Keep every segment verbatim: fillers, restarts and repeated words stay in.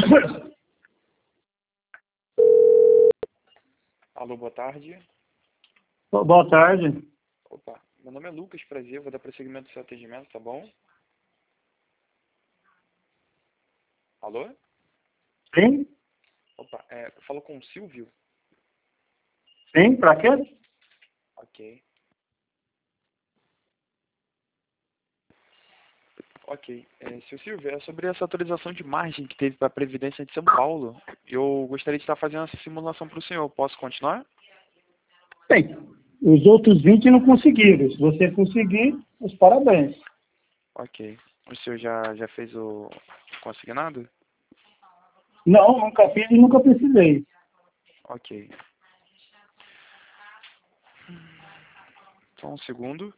Alô, boa tarde. Boa tarde. Opa, meu nome é Lucas, prazer, vou dar prosseguimento do seu atendimento, tá bom? Alô? Sim? Opa, é, eu falo com o Silvio? Sim, pra quê? Ok. Ok. É, seu Silvio, é sobre essa atualização de margem que teve para a Previdência de São Paulo. Eu gostaria de estar fazendo essa simulação para o senhor. Posso continuar? Bem, os outros vinte não conseguiram. Se você conseguir, os parabéns. Ok. O senhor já, já fez o consignado? Não, nunca fiz e nunca precisei. Ok. Só um segundo.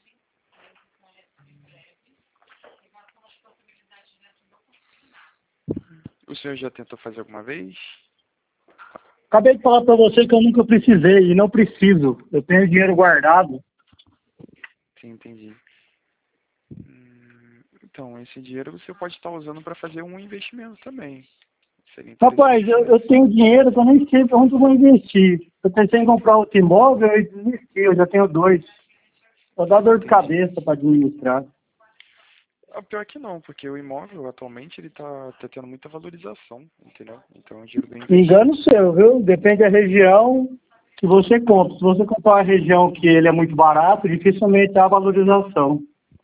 O senhor já tentou fazer alguma vez? Acabei de falar pra você que eu nunca precisei e não preciso. Eu tenho dinheiro guardado. Sim, entendi. Hum, Então, esse dinheiro você pode estar usando para fazer um investimento também. Seria Rapaz, interessante, eu, né? eu tenho dinheiro que eu nem sei pra onde eu vou investir. Eu pensei em comprar outro imóvel e desisti. Eu já tenho dois. Só dá dor de Entendi. cabeça para administrar. Ah, pior que não, porque o imóvel atualmente ele tá, tá tendo muita valorização, entendeu? Então é um dinheiro bem Engano investido. seu, viu? Depende da região que você compra. Se você comprar uma região que ele é muito barato, dificilmente há valorização.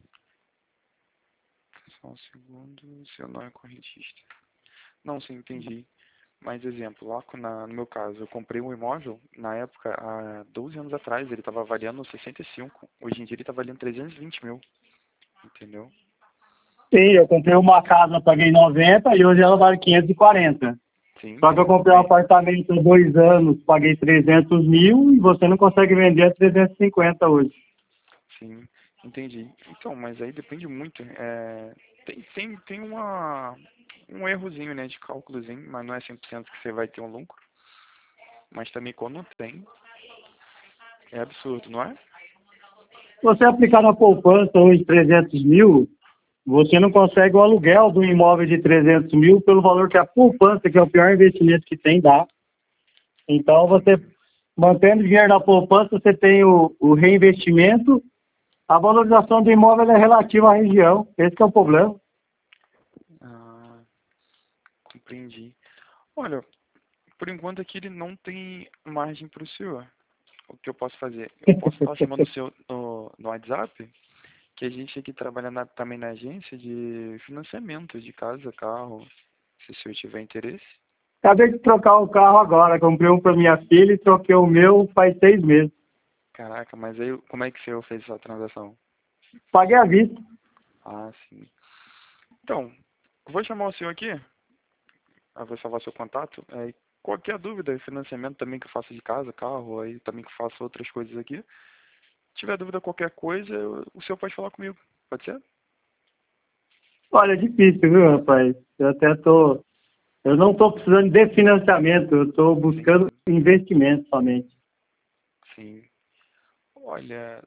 Só um segundo, seu não é correntista. Não, sim, entendi. Mas exemplo, lá co- na, no meu caso, eu comprei um imóvel, na época, há doze anos atrás, ele estava avaliando sessenta e cinco. Hoje em dia ele está valendo trezentos e vinte mil, entendeu? Sim, eu comprei uma casa, paguei noventa e hoje ela vale quinhentos e quarenta. Sim, Só que eu então, comprei um aí, apartamento há dois anos, paguei trezentos mil e você não consegue vender a trezentos e cinquenta hoje. sim, entendi. Então, mas aí depende muito. É, tem, tem, tem uma, um errozinho, né, de cálculozinho, mas não é cem por cento que você vai ter um lucro. Mas também quando tem, é absurdo, não é? Se você aplicar na poupança hoje trezentos mil, você não consegue o aluguel do imóvel de trezentos mil pelo valor que a poupança, que é o pior investimento que tem, dá. Então, você mantendo dinheiro na poupança, você tem o, o reinvestimento. A valorização do imóvel é relativa à região. Esse que é o problema. Ah, compreendi. Olha, por enquanto aqui ele não tem margem para o senhor. O que eu posso fazer? Eu posso estar chamando o senhor no, no WhatsApp, que a gente aqui trabalha na- também na agência de financiamento de casa, carro, se o senhor tiver interesse. Acabei de trocar o carro agora. Comprei um para minha filha e troquei o meu faz seis meses. Caraca, mas aí como é que o senhor fez essa transação? Paguei à vista. Ah, sim. Então, eu vou chamar o senhor aqui, eu vou salvar seu contato. Aí, qualquer dúvida, financiamento também que eu faço de casa, carro, aí também que eu faço outras coisas aqui. Se tiver dúvida qualquer coisa, eu- o senhor pode falar comigo. Pode ser? Olha, é difícil, viu, rapaz? Eu até tô... Eu não estou precisando de financiamento. Eu estou buscando Sim, investimento somente. sim. Olha,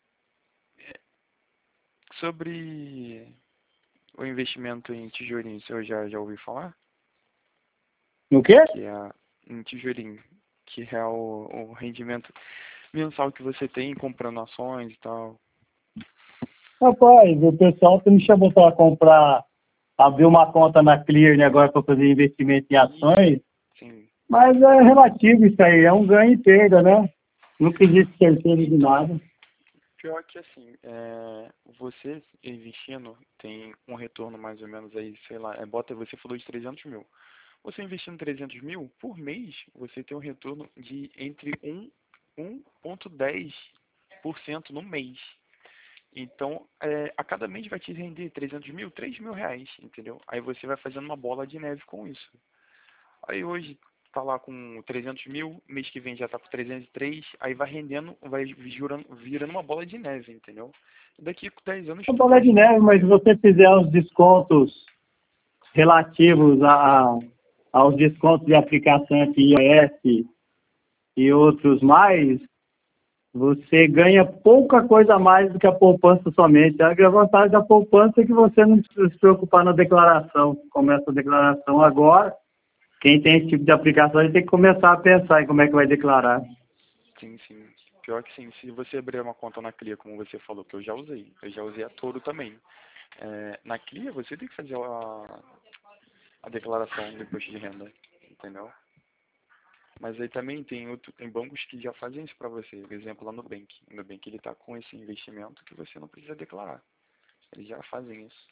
sobre o investimento em tijolinho, o senhor já, já ouviu falar? O quê? Que é a- em tijolinho, que é o, o rendimento mensal que você tem comprando ações e tal. Rapaz, o pessoal que me chamou para comprar, abrir uma conta na Clear agora para fazer investimento em ações, Sim. mas é relativo isso aí, é um ganho e perda, né? Nunca existe certeza de Então, nada. pior que assim, é, você investindo tem um retorno mais ou menos aí, sei lá, é, bota, você falou de trezentos mil. Você investindo trezentos mil, por mês, você tem um retorno de entre um, um vírgula dez por cento no mês. Então, é, a cada mês vai te render trezentos mil, três mil reais, entendeu? Aí você vai fazendo uma bola de neve com isso. Aí hoje tá lá com trezentos mil, mês que vem já tá com trezentos e três, aí vai rendendo, vai virando, virando uma bola de neve, entendeu? Daqui a dez anos É tudo bola vai de girar. neve, mas se você fizer os descontos relativos a, aos descontos de aplicação F I S e outros mais, você ganha pouca coisa a mais do que a poupança somente. A vantagem da poupança é que você não precisa se preocupar na declaração. Começa a declaração agora. Quem tem esse tipo de aplicação, ele tem que começar a pensar em como é que vai declarar. Sim, sim. Pior que sim, se você abrir uma conta na Clia, como você falou, que eu já usei, eu já usei a Toro também. É, na Clia, você tem que fazer a, a declaração do imposto de renda, entendeu? Mas aí também tem, outro, tem bancos que já fazem isso para você. Por exemplo, lá no Nubank. No Nubank ele está com esse investimento que você não precisa declarar. Eles já fazem isso.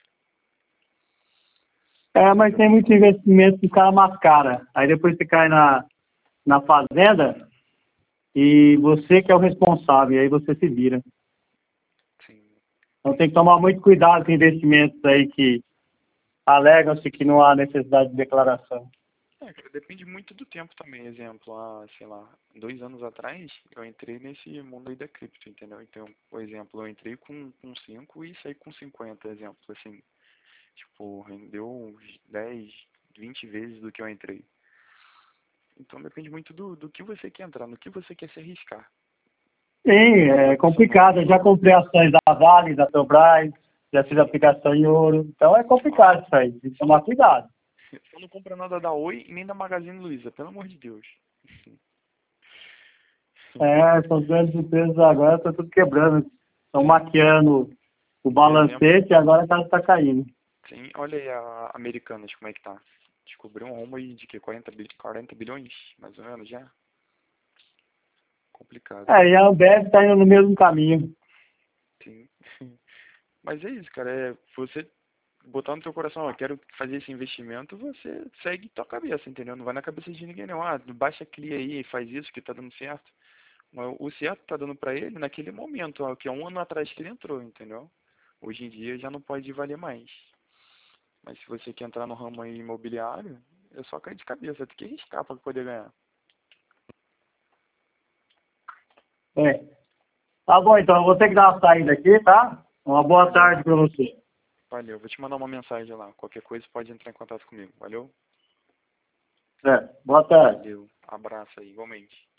É, mas tem muito investimento que o cara mascara. Aí depois você cai na, na fazenda e você que é o responsável. E aí você se vira. Sim. Então tem que tomar muito cuidado com investimentos aí que alegam-se que não há necessidade de declaração. É, cara, depende muito do tempo também. Exemplo, há, sei lá, dois anos atrás, eu entrei nesse mundo aí da cripto, entendeu? Então, por exemplo, eu entrei com, com cinco e saí com cinquenta, exemplo, assim. Tipo, rendeu uns dez, vinte vezes do que eu entrei. Então depende muito do, do que você quer entrar, no que você quer se arriscar. Sim, é complicado. Eu já comprei ações da Vale, da Petrobras, já fiz aplicação em ouro. Então é complicado isso aí. Tem que tomar cuidado. Só não compra nada da Oi e nem da Magazine Luiza, pelo amor de Deus. É, essas grandes empresas agora estão tudo quebrando. Estão maquiando o balancete e agora a casa está caindo. Sim, olha aí a Americanas, como é que tá. Descobriu um rumo aí de que quarenta, quarenta bilhões, mais ou menos, já. Complicado. É, e a Ambev está indo no mesmo caminho. Sim. Mas é isso, cara. É você botar no teu coração, ó, quero fazer esse investimento, você segue tua cabeça, entendeu? Não vai na cabeça de ninguém, não. Ah, baixa a Clia aí e faz isso que tá dando certo. Mas o certo tá dando pra ele naquele momento, ó, que é um ano atrás que ele entrou, entendeu? Hoje em dia já não pode valer mais. Mas se você quer entrar no ramo aí imobiliário, é só cair de cabeça, tem que arriscar pra poder ganhar. É. Tá bom, então. Eu vou ter que dar uma saída aqui, tá? Uma boa Valeu. tarde para você. Valeu. Vou te mandar uma mensagem lá. Qualquer coisa pode entrar em contato comigo. Valeu? É, boa tarde. Valeu. Abraço aí, igualmente.